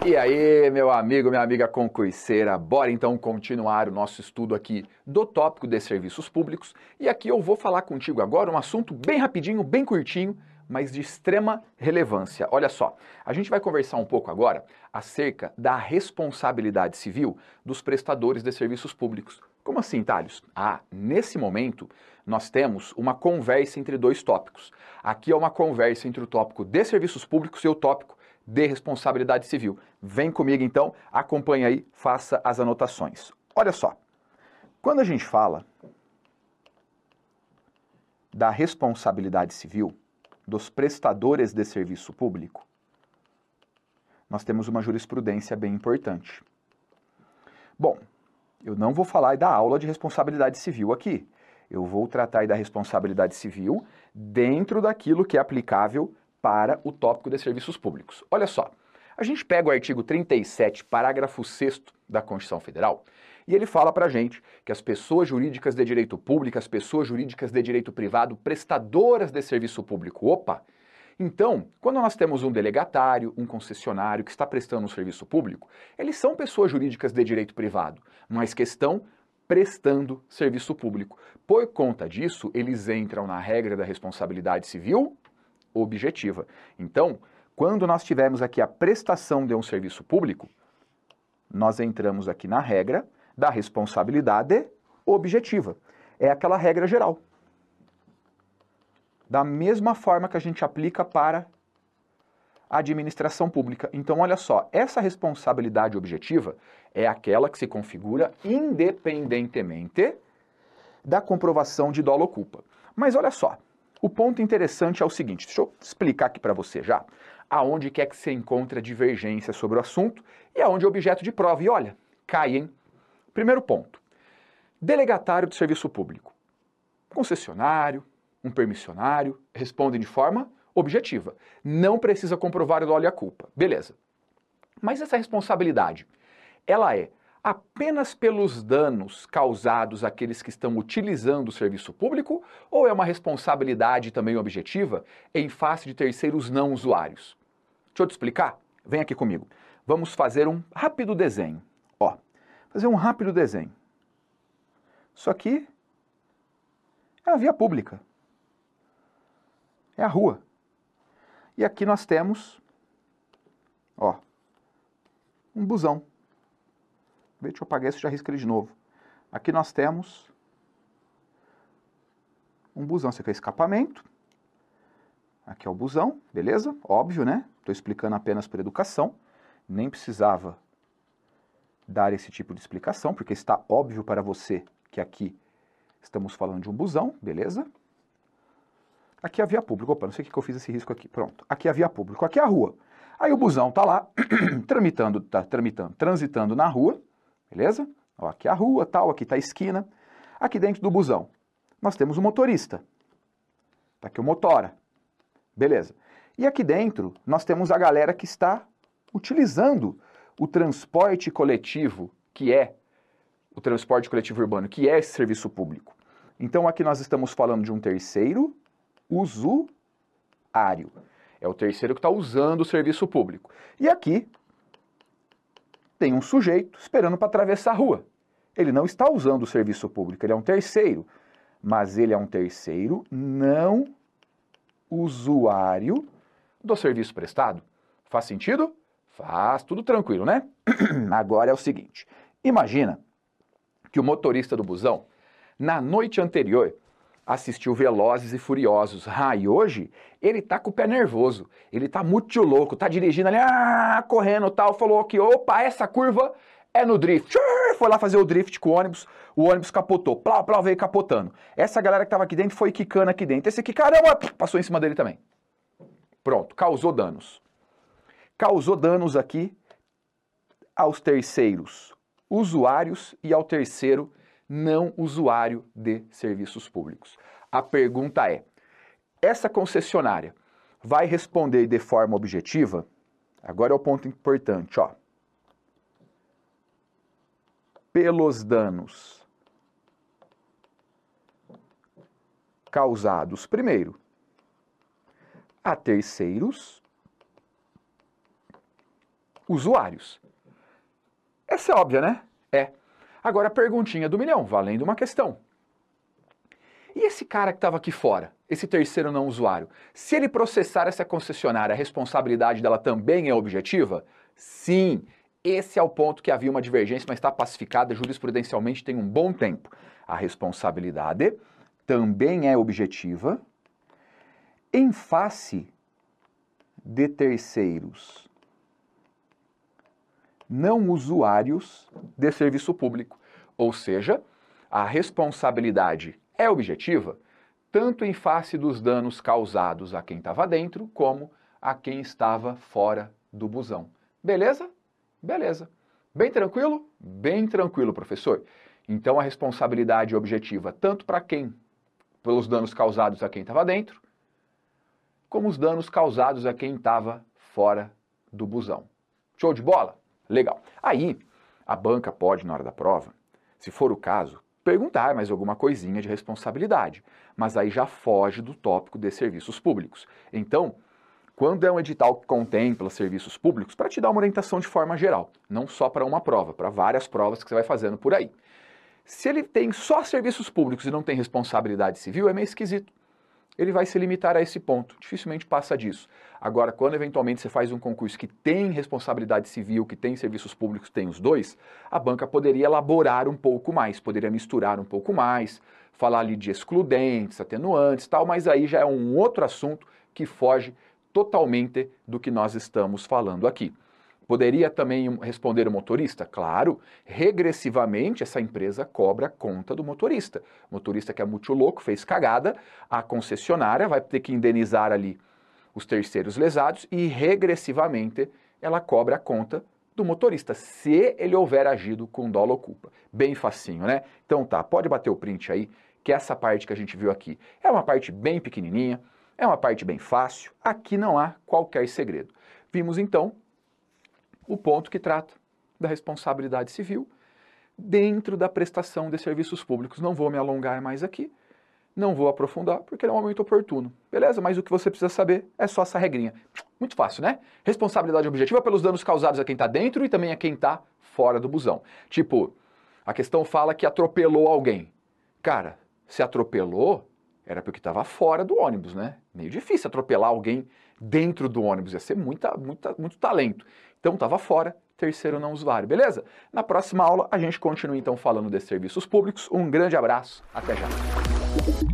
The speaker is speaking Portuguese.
E aí, meu amigo, minha amiga concurseira, bora então continuar o nosso estudo aqui do tópico de serviços públicos. E aqui eu vou falar contigo agora um assunto bem rapidinho, bem curtinho, mas de extrema relevância. Olha só, a gente vai conversar um pouco agora acerca da responsabilidade civil dos prestadores de serviços públicos. Como assim, Thales? Nesse momento nós temos uma conversa entre dois tópicos. Aqui é uma conversa entre o tópico de serviços públicos e o tópico de responsabilidade civil. Vem comigo então, acompanha aí, faça as anotações. Olha só, quando a gente fala da responsabilidade civil dos prestadores de serviço público, nós temos uma jurisprudência bem importante. Bom, eu não vou falar da aula de responsabilidade civil aqui. Eu vou tratar da responsabilidade civil dentro daquilo que é aplicável para o tópico de serviços públicos. Olha só, a gente pega o artigo 37, parágrafo 6º da Constituição Federal, e ele fala pra gente que as pessoas jurídicas de direito público, as pessoas jurídicas de direito privado, prestadoras de serviço público, então, quando nós temos um delegatário, um concessionário que está prestando um serviço público, eles são pessoas jurídicas de direito privado, mas que estão prestando serviço público. Por conta disso, eles entram na regra da responsabilidade civil objetiva. Então, quando nós tivermos aqui a prestação de um serviço público, nós entramos aqui na regra da responsabilidade objetiva. É aquela regra geral. Da mesma forma que a gente aplica para a administração pública. Então, olha só, essa responsabilidade objetiva é aquela que se configura independentemente da comprovação de dolo ou culpa. Mas olha só, o ponto interessante é o seguinte, deixa eu explicar aqui para você já, aonde quer que você encontra divergência sobre o assunto e aonde é objeto de prova. E olha, cai, hein? Primeiro ponto, delegatário do serviço público, concessionário, um permissionário, respondem de forma objetiva. Não precisa comprovar o dolo e a culpa. Beleza. Mas essa responsabilidade, ela é apenas pelos danos causados àqueles que estão utilizando o serviço público ou é uma responsabilidade também objetiva em face de terceiros não usuários? Deixa eu te explicar. Vem aqui comigo. Vamos fazer um rápido desenho. Ó, fazer um rápido desenho. Isso aqui é a via pública. É a rua. E aqui nós temos, ó, um busão. Deixa eu apagar isso e já risco ele de novo. Aqui nós temos um busão. Esse aqui é escapamento. Aqui é o busão, beleza? Óbvio, né? Estou explicando apenas por educação. Nem precisava dar esse tipo de explicação, porque está óbvio para você que aqui estamos falando de um busão, beleza? Aqui é a via pública. Opa, não sei o que eu fiz esse risco aqui. Pronto. Aqui é a via pública. Aqui é a rua. Aí o busão está lá, transitando na rua, beleza? Ó, aqui é a rua, tal, aqui está a esquina. Aqui dentro do busão, nós temos o motorista. Está aqui o motora. Beleza. E aqui dentro, nós temos a galera que está utilizando o transporte coletivo, que é o transporte coletivo urbano, que é esse serviço público. Então aqui nós estamos falando de um terceiro usuário. É o terceiro que está usando o serviço público. E aqui tem um sujeito esperando para atravessar a rua. Ele não está usando o serviço público, ele é um terceiro. Mas ele é um terceiro não usuário do serviço prestado. Faz sentido? Faz, tudo tranquilo, né? Agora é o seguinte, imagina que o motorista do busão, na noite anterior, assistiu Velozes e Furiosos. E hoje ele tá com o pé nervoso, ele tá muito louco, tá dirigindo ali, correndo e tal, falou que, opa, essa curva é no drift. Foi lá fazer o drift com o ônibus capotou, plá, plá, veio capotando. Essa galera que tava aqui dentro foi quicando aqui dentro. Esse aqui, caramba, passou em cima dele também. Pronto, causou danos. Causou danos aqui aos terceiros usuários e ao terceiro não usuário de serviços públicos. A pergunta é, essa concessionária vai responder de forma objetiva? Agora é o ponto importante, ó. Pelos danos causados, primeiro, a terceiros usuários. Essa é óbvia, né? É. Agora a perguntinha do milhão, valendo uma questão. E esse cara que estava aqui fora, esse terceiro não usuário, se ele processar essa concessionária, a responsabilidade dela também é objetiva? Sim, esse é o ponto que havia uma divergência, mas está pacificada jurisprudencialmente tem um bom tempo. A responsabilidade também é objetiva em face de terceiros não usuários de serviço público. Ou seja, a responsabilidade é objetiva tanto em face dos danos causados a quem estava dentro, como a quem estava fora do busão. Beleza? Beleza. Bem tranquilo? Bem tranquilo, professor. Então a responsabilidade é objetiva tanto para quem, pelos danos causados a quem estava dentro, como os danos causados a quem estava fora do busão. Show de bola? Legal. Aí, a banca pode, na hora da prova, se for o caso, perguntar mais alguma coisinha de responsabilidade, mas aí já foge do tópico de serviços públicos. Então, quando é um edital que contempla serviços públicos, para te dar uma orientação de forma geral, não só para uma prova, para várias provas que você vai fazendo por aí. Se ele tem só serviços públicos e não tem responsabilidade civil, é meio esquisito. Ele vai se limitar a esse ponto, dificilmente passa disso. Agora, quando eventualmente você faz um concurso que tem responsabilidade civil, que tem serviços públicos, tem os dois, a banca poderia elaborar um pouco mais, poderia misturar um pouco mais, falar ali de excludentes, atenuantes e tal, mas aí já é um outro assunto que foge totalmente do que nós estamos falando aqui. Poderia também responder o motorista? Claro, regressivamente essa empresa cobra a conta do motorista. O motorista que é muito louco, fez cagada, a concessionária vai ter que indenizar ali os terceiros lesados e regressivamente ela cobra a conta do motorista, se ele houver agido com dolo ou culpa. Bem facinho, né? Então tá, pode bater o print aí, que essa parte que a gente viu aqui é uma parte bem pequenininha, é uma parte bem fácil, aqui não há qualquer segredo. Vimos então o ponto que trata da responsabilidade civil dentro da prestação de serviços públicos. Não vou me alongar mais aqui, não vou aprofundar, porque é um momento oportuno, beleza? Mas o que você precisa saber é só essa regrinha. Muito fácil, né? Responsabilidade objetiva pelos danos causados a quem está dentro e também a quem está fora do busão. Tipo, a questão fala que atropelou alguém. Cara, se atropelou, era porque estava fora do ônibus, né? Meio difícil atropelar alguém dentro do ônibus, ia ser muito talento. Então estava fora, terceiro não usuário, beleza? Na próxima aula a gente continua então falando de serviços públicos. Um grande abraço, até já!